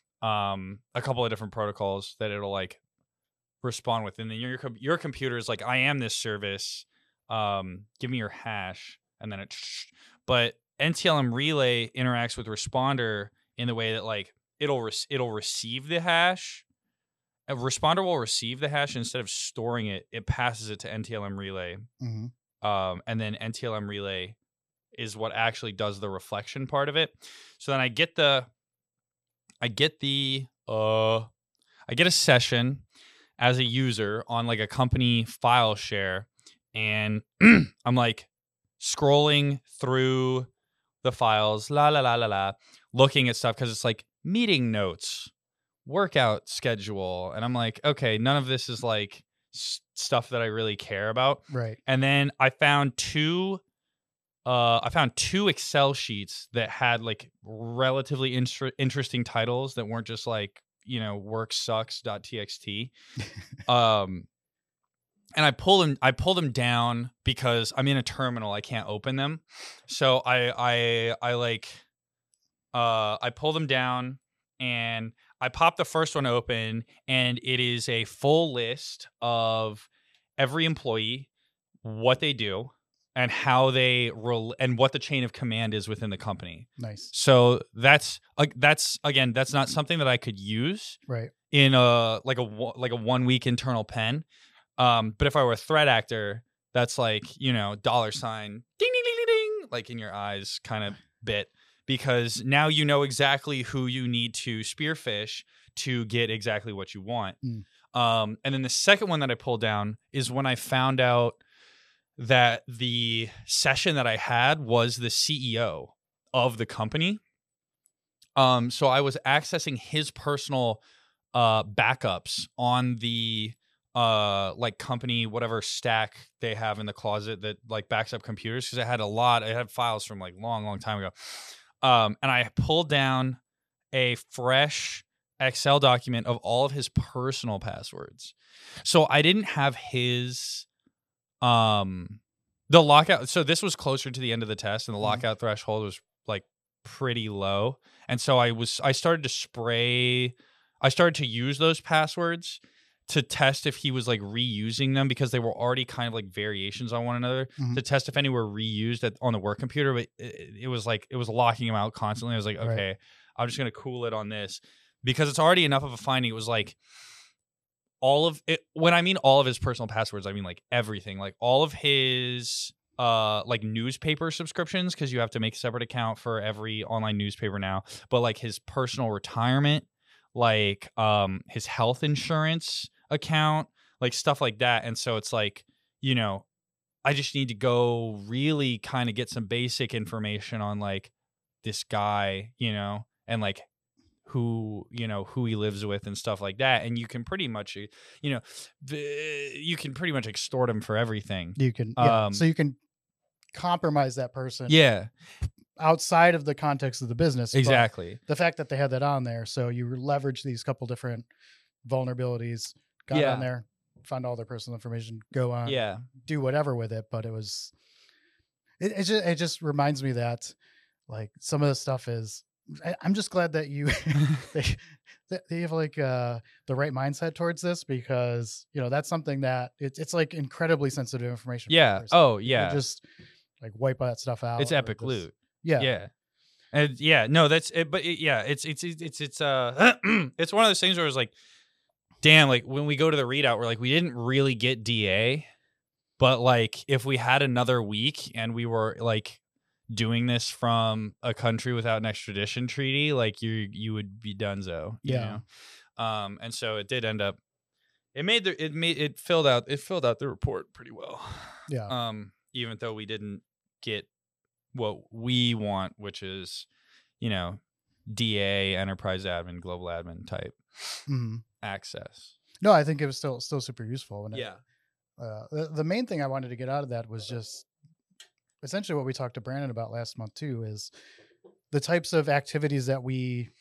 um, a couple of different protocols that it'll like respond with, and then your your computer is like, I am this service, um give me your hash, and then it but N T L M Relay interacts with Responder in the way that like it'll re- it'll receive the hash. A Responder will receive the hash, and instead of storing it, it passes it to N T L M Relay. Mm-hmm. Um and then N T L M Relay is what actually does the reflection part of it. So then I get the I get the uh I get a session as a user on like a company file share, and I'm like scrolling through the files, la la la la la, looking at stuff because it's like meeting notes, workout schedule, and I'm like, okay, none of this is like s- stuff that I really care about. Right. And then I found two, uh, I found two Excel sheets that had like relatively inter- interesting titles that weren't just like, you know, work sucks dot t x t. um and I pull them I pull them down because I'm in a terminal, I can't open them. So I I I like uh I pull them down, and I pop the first one open, and it is a full list of every employee, what they do, and how they rel- and what the chain of command is within the company. Nice. So that's uh, that's again, that's not something that I could use Right. in a like a like a one week internal pen. Um, but if I were a threat actor, that's like, you know, dollar sign ding ding ding ding ding, like in your eyes kind of bit, because now you know exactly who you need to spearfish to get exactly what you want. Mm. Um, and then the second one that I pulled down is when I found out that the session that I had was the C E O of the company. Um, so I was accessing his personal uh, backups on the uh, like company, whatever stack they have in the closet that like backs up computers, because I had a lot. I had files from like long, long time ago. Um, and I pulled down a fresh Excel document of all of his personal passwords. So I didn't have his um the lockout. So this was closer to the end of the test, and the Mhm. lockout threshold was like pretty low. And so I was I started to spray I started to use those passwords to test if he was like reusing them, because they were already kind of like variations on one another, Mhm. to test if any were reused at, on the work computer. But it, it was like it was locking them out constantly. I was like, Right. okay, I'm just gonna cool it on this, because it's already enough of a finding. It was like all of it. When I mean all of his personal passwords, I mean like everything, like all of his uh like newspaper subscriptions, because you have to make a separate account for every online newspaper now, but like his personal retirement, like um his health insurance account, like stuff like that. And so it's like, you know, I just need to go really kind of get some basic information on like this guy, you know, and like who, you know, who he lives with and stuff like that. And you can pretty much, you know, the, you can pretty much extort him for everything. You can, yeah. Um, So you can compromise that person Yeah, outside of the context of the business. but exactly. the fact that they had that on there, so you leverage these couple different vulnerabilities, got Yeah. on there, found all their personal information, go on, Yeah. do whatever with it. But it was, it, it just it just reminds me that like some of the stuff is I, I'm just glad that you they, that they have like uh the right mindset towards this, because you know that's something that it's it's like incredibly sensitive information. For a Yeah. person. Oh, You can't yeah. just like wipe that stuff out. It's or epic just- loot. Yeah. Yeah. And yeah, no, that's it. But it, yeah, it's it's it's it's it's uh, it's one of those things where it's like, damn, like when we go to the readout, we're like, we didn't really get D A, but like if we had another week and we were like doing this from a country without an extradition treaty, like you you would be donezo. You Yeah. know? Um, and so it did end up. It made the it made it filled out it filled out the report pretty well. Yeah. Um, even though we didn't get what we want, which is, you know, D A, enterprise admin, global admin type hmm access. No, I think it was still still super useful. And it- Yeah. uh, the, the main thing I wanted to get out of that was just essentially what we talked to Brandon about last month too, is the types of activities that we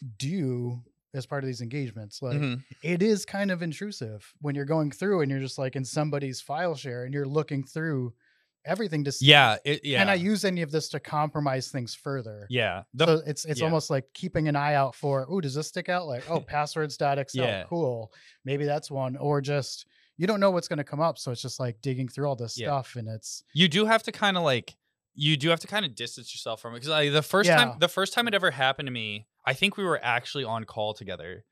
do as part of these engagements. Like Mhm. it is kind of intrusive when you're going through and you're just like in somebody's file share and you're looking through everything to see, Yeah. It, yeah. can I use any of this to compromise things further? yeah. The, So it's it's yeah. almost like keeping an eye out for, oh, does this stick out? Like, oh, passwords.xl, Yeah. cool. Maybe that's one. Or just, you don't know what's going to come up. So it's just like digging through all this Yeah. stuff. And it's, you do have to kind of like you do have to kind of distance yourself from it, because like the first Yeah. time the first time it ever happened to me, I think we were actually on call together,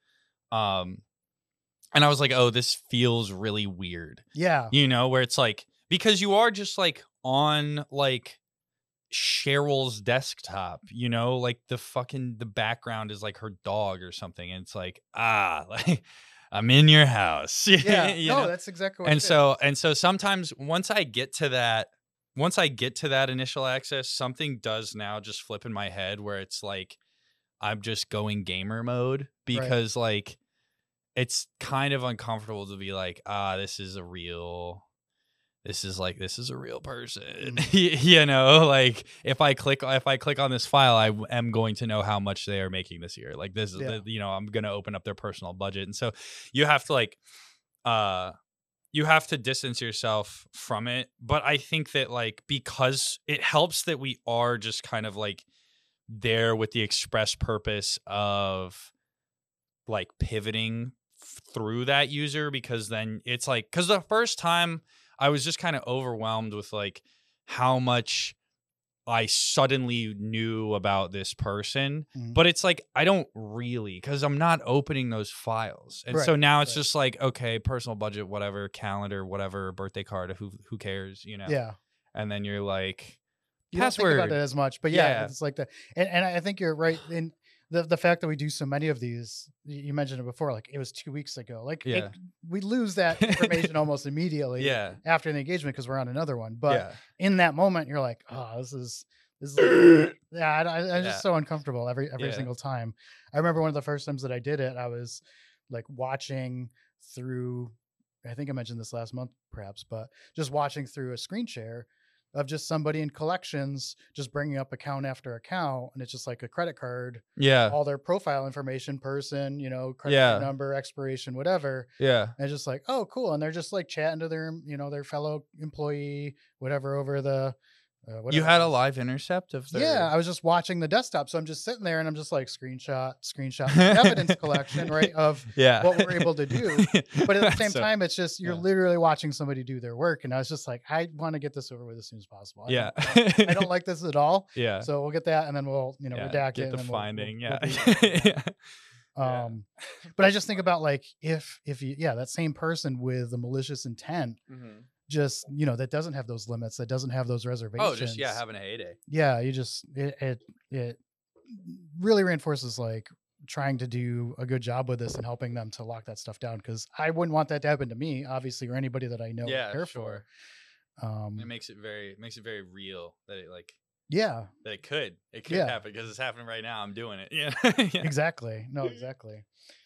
um and I was like, oh, this feels really weird, yeah. you know, where it's like, because you are just like on like Cheryl's desktop, you know, like the fucking the background is like her dog or something, and it's like, ah, like I'm in your house. Yeah. you no, know? that's exactly what and it so is. and so sometimes once I get to that once I get to that initial access, something does now just flip in my head where it's like I'm just going gamer mode, because like it's kind of uncomfortable to be like, ah, this is a real this is like this is a real person. Mm. You know, like if I click if I click on this file, I w- am going to know how much they are making this year. Like this is Yeah. the, you know, I'm going to open up their personal budget. And so you have to like uh you have to distance yourself from it. But I think that like because it helps that we are just kind of like there with the express purpose of like pivoting f- through that user, because then it's like, because the first time I was just kind of overwhelmed with like how much I suddenly knew about this person, Mhm. but it's like I don't really, because I'm not opening those files, and so Right, now it's right. just like, okay, personal budget, whatever, calendar, whatever, birthday card, who who cares, you know? Yeah. And then you're like, You don't think password. about it as much, but yeah, Yeah. it's like that. And, and I think you're right in the, the fact that we do so many of these. y- You mentioned it before, like it was two weeks ago. Like it- Yeah. we lose that information almost immediately Yeah. after the engagement because we're on another one. But yeah. in that moment, you're like, oh, this is this is yeah. I, I, I'm Yeah. just so uncomfortable every every Yeah. single time. I remember one of the first times that I did it, I was like watching through. I think I mentioned this last month, perhaps, but just watching through a screen share of just somebody in collections just bringing up account after account, and it's just like a credit card, Yeah. all their profile information, person, you know, credit Yeah. card number, expiration, whatever. Yeah. And it's just like, oh, cool. And they're just like chatting to their, you know, their fellow employee, whatever, over the. Uh, whatever You it had a was. live intercept of their. Yeah, I was just watching the desktop, so I'm just sitting there and I'm just like screenshot, screenshot evidence collection, right, of yeah. what we're able to do. But at the same So- time, it's just you're yeah. literally watching somebody do their work, and I was just like, I want to get this over with as soon as possible. I Yeah. don't, I don't like this at all. Yeah. So we'll get that, and then we'll, you know, yeah. redact Get it. the and then we'll- finding. we'll- yeah. we'll be- yeah. Yeah. Um, but I just think about like if if you yeah that same person with the malicious intent, just you know that doesn't have those limits, that doesn't have those reservations. Oh, just yeah, having a heyday. yeah, you just it, it it really reinforces like trying to do a good job with this and helping them to lock that stuff down, because I wouldn't want that to happen to me, obviously, or anybody that I know or Yeah, care sure. for. Um, It makes it very it makes it very real that it like yeah, that it could it could Yeah. happen, because it's happening right now. I'm doing it. Yeah. yeah. exactly. No, exactly.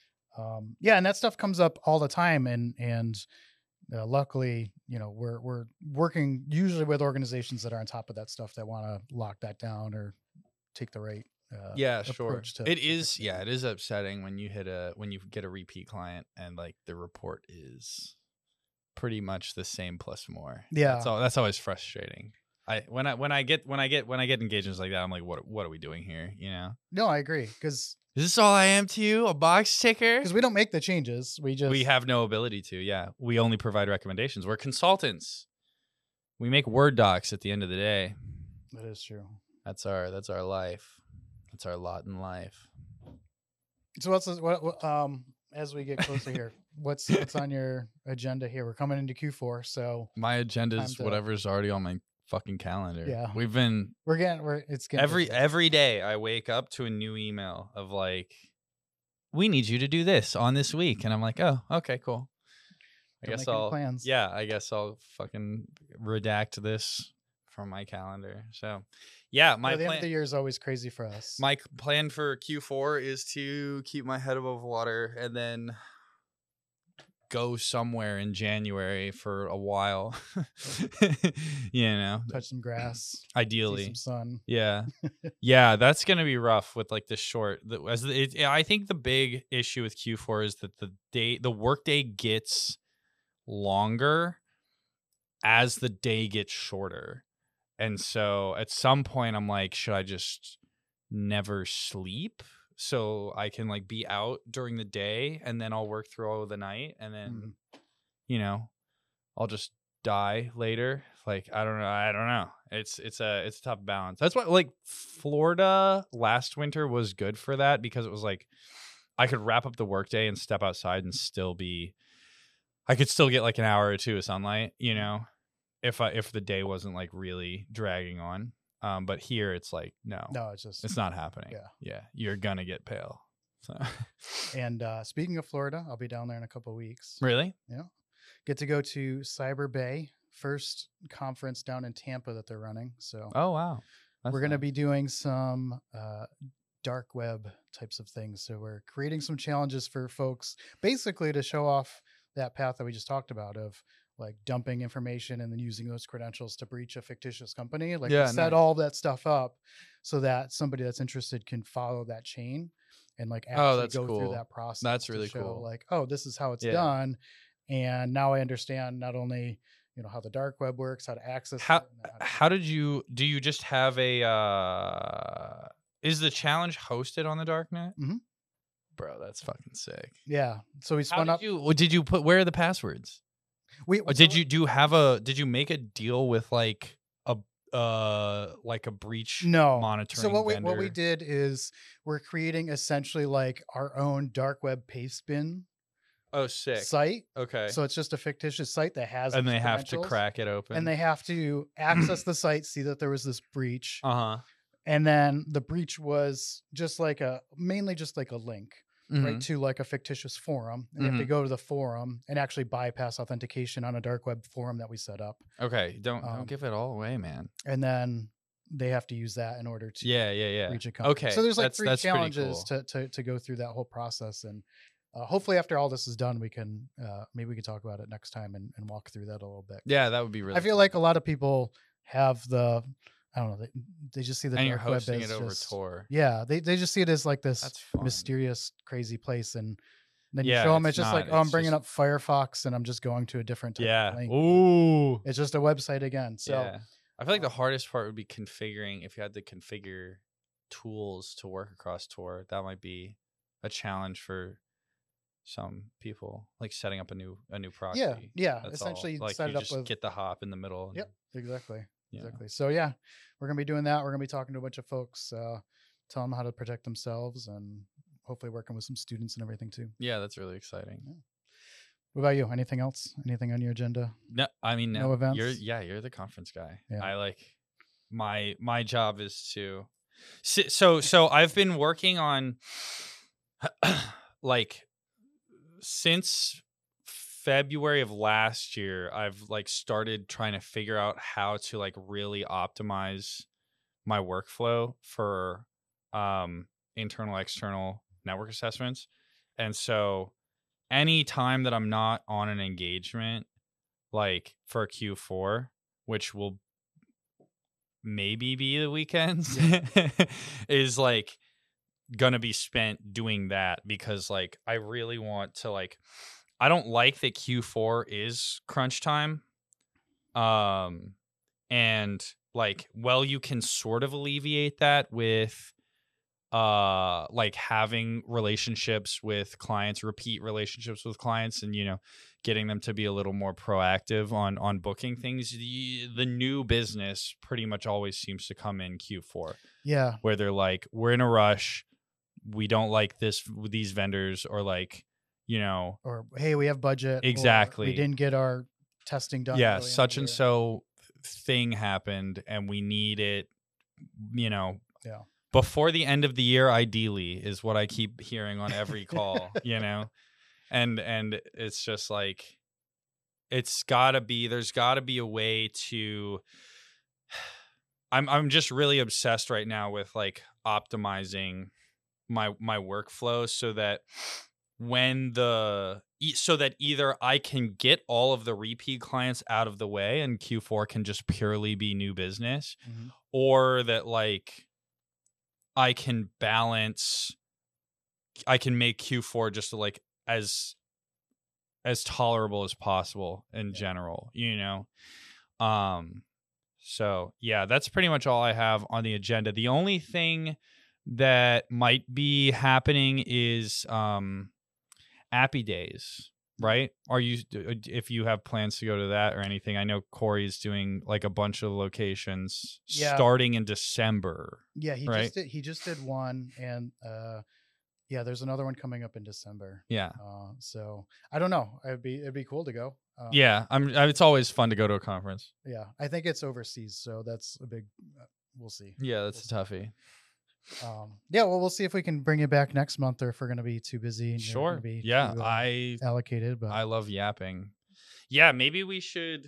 Um, yeah, and that stuff comes up all the time, and and uh, luckily, you know, we're we're working usually with organizations that are on top of that stuff that want to lock that down or take the right. Uh, Yeah, sure. approach to- It to is, fixing yeah, it is upsetting when you hit a when you get a repeat client and like the report is pretty much the same plus more. Yeah. That's all. That's always frustrating. I when I when I get when I get when I get engagements like that, I'm like, what what are we doing here? You know? No, I agree because Is this all I am to you? A box ticker? because we don't make the changes. We just We have no ability to. Yeah, we only provide recommendations. We're consultants. We make Word docs at the end of the day. That is true. That's our that's our life. That's our lot in life. So what's what, what um as we get closer here? What's what's on your agenda here? We're coming into Q four, so My agenda is Time to- whatever's already on my fucking calendar. Yeah. We've been we're getting we're it's getting every busy. every day I wake up to a new email of like, we need you to do this on this week, and I'm like, oh, okay, cool. I Don't guess make any I'll plans. yeah, I guess I'll fucking redact this from my calendar. So, yeah, my Yeah, the end of plan the year is always crazy for us. my c- plan for Q four is to keep my head above water and then go somewhere in January for a while. You know, Touch some grass, see ideally. some sun. Yeah. Yeah, that's going to be rough with like the short the, as the, it, I think the big issue with Q four is that the day the workday gets longer as the day gets shorter. And so at some point I'm like, should I just never sleep so I can like be out during the day and then I'll work through all of the night and then Mm. you know, I'll just die later. Like I don't know, I don't know. It's it's a it's a tough balance. That's why like Florida last winter was good for that because it was like I could wrap up the workday and step outside and still be I could still get like an hour or two of sunlight, you know, if I if the day wasn't like really dragging on. Um, but here it's like no, No, it's just it's not happening. Yeah. Yeah, you're gonna get pale. So And uh, speaking of Florida, I'll be down there in a couple of weeks. really, Get to go to Cyber Bay, first conference down in Tampa that they're running. So oh wow, That's we're going to nice. be doing some uh, dark web types of things. So we're creating some challenges for folks, basically to show off that path that we just talked about of like dumping information and then using those credentials to breach a fictitious company. Like Yeah, we set nice. all that stuff up so that somebody that's interested can follow that chain and like Oh, actually that's go cool. through that process. That's to really show, cool. Like, oh, this is how it's Yeah. done. And now I understand not only, you know, how the dark web works, how to access How it. and how to- how did you do you just have a uh is the challenge hosted on the darknet? Mhm. Bro, that's fucking sick. yeah. So we How spun did up. you what did you put where are the passwords? We, Or did you do you have a did you make a deal with like a uh like a breach No. monitoring So what we vendor? what we did is we're creating essentially like our own dark web paste bin Oh, sick. site. Okay. So it's just a fictitious site that has and these they have to credentials, crack it open. and they have to access the site, see that there was this breach, uh-huh. and then the breach was just like a mainly just like a link right Mhm. to like a fictitious forum, and they have to Mhm. go to the forum and actually bypass authentication on a dark web forum that we set up, Okay, don't Um, don't give it all away, man. and then they have to use that in order to Yeah, yeah, yeah. reach a company. Okay. So there's like that's, three that's pretty challenges cool. to, to to go through that whole process, and uh, hopefully after all this is done, we can uh, maybe we can talk about it next time and, and walk through that a little bit. Yeah, that would be really I feel cool. like a lot of people have the I don't know they, they just see the and you're dark web hosting as it over just, Tor. yeah they they just see it as like this That's fun. mysterious crazy place, and then you Yeah, show them it's it's just not, like oh I'm it's bringing just- up Firefox and I'm just going to a different type Yeah. of link. Ooh. It's just a website again. So yeah. I feel like the um, hardest part would be configuring if you had to configure tools to work across Tor. That might be a challenge for some people, like setting up a new a new proxy. yeah yeah That's essentially all. Like set you it up just with get the hop in the middle. and- Yep, exactly. Yeah. Exactly. So yeah, we're gonna be doing that. We're gonna be talking to a bunch of folks, uh, tell them how to protect themselves, and hopefully working with some students and everything too. Yeah, that's really exciting. What about you? Anything else? Anything on your agenda? No, I mean, No no, events? You're yeah, you're the conference guy. Yeah. I like my my job is to so so, so I've been working on like since February of last year. I've like started trying to figure out how to like really optimize my workflow for um internal external network assessments. And so any time that I'm not on an engagement, like for Q four, which will maybe be the weekends, is like gonna be spent doing that because like I really want to like I don't like that Q four is crunch time. Um and like, well, you can sort of alleviate that with uh like having relationships with clients, repeat relationships with clients, and you know, getting them to be a little more proactive on on booking things. The, the new business pretty much always seems to come in Q four, Yeah. where they're like, we're in a rush, we don't like this these vendors, or like, you know, Or hey, we have budget. or exactly, we didn't get our testing done. yeah, early in the such and year. so thing happened and we need it, you know, Yeah. before the end of the year, ideally, is what I keep hearing on every call, you know? And and it's just like, it's gotta be, there's gotta be a way to, I'm I'm just really obsessed right now with like optimizing my my workflow so that when the e- so that either I can get all of the repeat clients out of the way and Q four can just purely be new business, Mhm. or that like I can balance, I can make Q four just like as as tolerable as possible in Yeah. general, you know. Um so yeah, that's pretty much all I have on the agenda. The only thing that might be happening is um Appy Days, right? Are you, if you have plans to go to that or anything? I know Corey's doing like a bunch of locations Yeah. starting in December. Yeah, he Right. just did, he just did one, and uh, yeah, there's another one coming up in December. Yeah. Uh, so I don't know. It'd be it'd be cool to go. Uh, Yeah, I'm. It's always fun to go to a conference. yeah. I think it's overseas, so that's a big. Uh, we'll see. Yeah, that's a toughie. Um, yeah, well, we'll see if we can bring it back next month, or if we're gonna be too busy. And you're Sure. gonna be Yeah, too, uh, I allocated, but I love yapping. Yeah, maybe we should.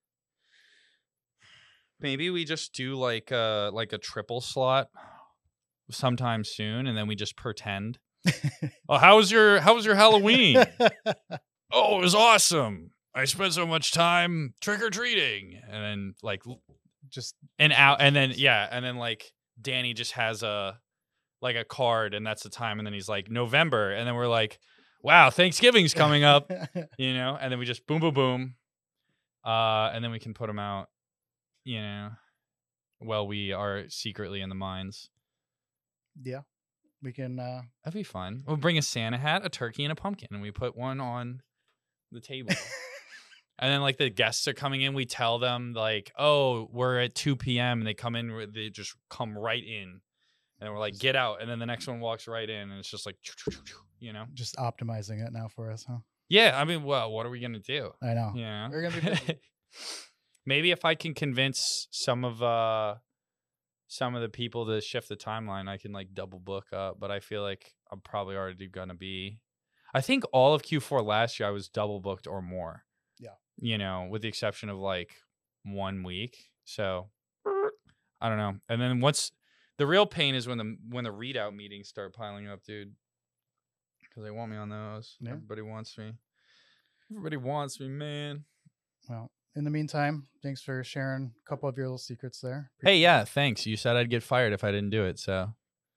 Maybe we just do like a like a triple slot sometime soon, and then we just pretend. Oh, how was your how was your Halloween? Oh, it was awesome. I spent so much time trick or treating, and then like just and out, and then yeah, and then like Danny just has a like a card, and that's the time, and then he's like November, and then we're like, wow, Thanksgiving's coming up, you know, and then we just boom, boom, boom, uh, and then we can put them out, you know, while we are secretly in the mines. Yeah, we can. Uh... That'd be fun. We'll bring a Santa hat, a turkey, and a pumpkin, and we put one on the table. And then like the guests are coming in, we tell them like, oh, we're at two p.m. and they come in, they just come right in, and we're like, get out, and then the next one walks right in, and it's just like, you know, just optimizing it now for us, huh? Yeah, I mean, well, what are we gonna do? I know. Yeah, we're gonna be busy. Maybe if I can convince some of uh some of the people to shift the timeline, I can like double book up. But I feel like I'm probably already gonna be. I think all of Q four last year I was double booked or more. Yeah. You know, with the exception of like one week. So I don't know. And then once the real pain is when the when the readout meetings start piling up, dude. Because they want me on those. Yeah. Everybody wants me. Everybody wants me, man. Well, in the meantime, thanks for sharing a couple of your little secrets there. Hey, yeah, thanks. You said I'd get fired if I didn't do it, so.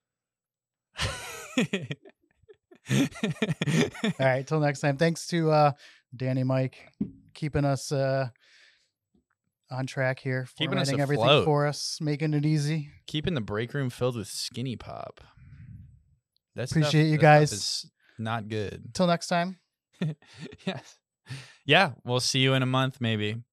All right, till next time. Thanks to uh, Danny, Mike, keeping us uh, on track here, keeping us everything afloat. for us, making it easy. Keeping the break room filled with Skinny Pop. That's Appreciate stuff, you that guys. Stuff is not good. Till next time. Yes. Yeah, we'll see you in a month, maybe.